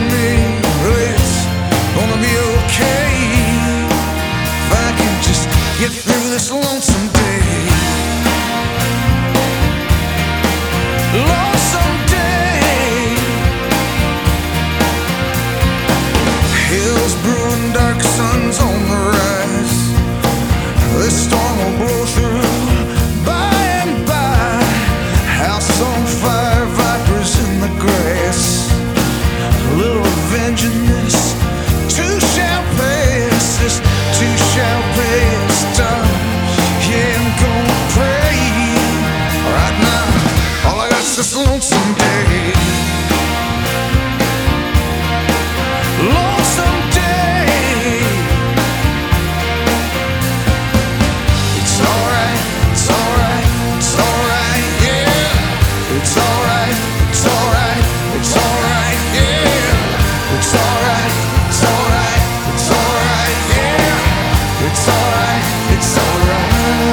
me, well, it's gonna be okay if I can just get through this lonesome day. Lonesome day. Hills brewing, dark suns on the rise. This storm will blow through by and by. House on fire, vipers in the grass. A little revenge in this too shall pass. This too shall pass. Yeah, I'm gonna pray right now. All I got's this lonesome day. Lonesome day. It's alright, it's alright, it's alright, yeah. It's alright, it's alright, it's alright, yeah. It's alright, it's alright, it's alright, yeah. It's alright, it's alright.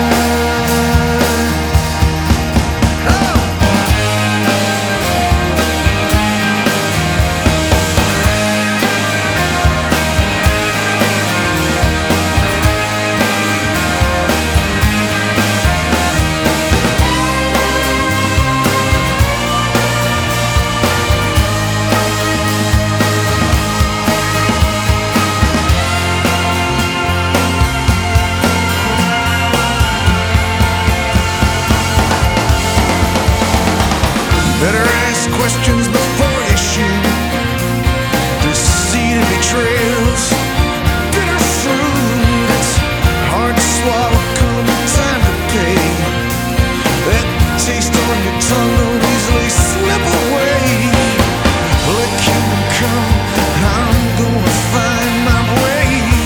Better ask questions before you shoot. Deceit and betrayals, bitter fruit. It's hard to swallow, come time to pay. That taste on your tongue don't easily slip away. Let kingdom come, I'm gonna find my way.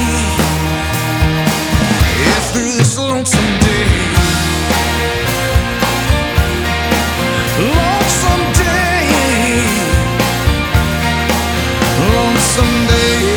Yeah, through this lonesome day. Lonesome day.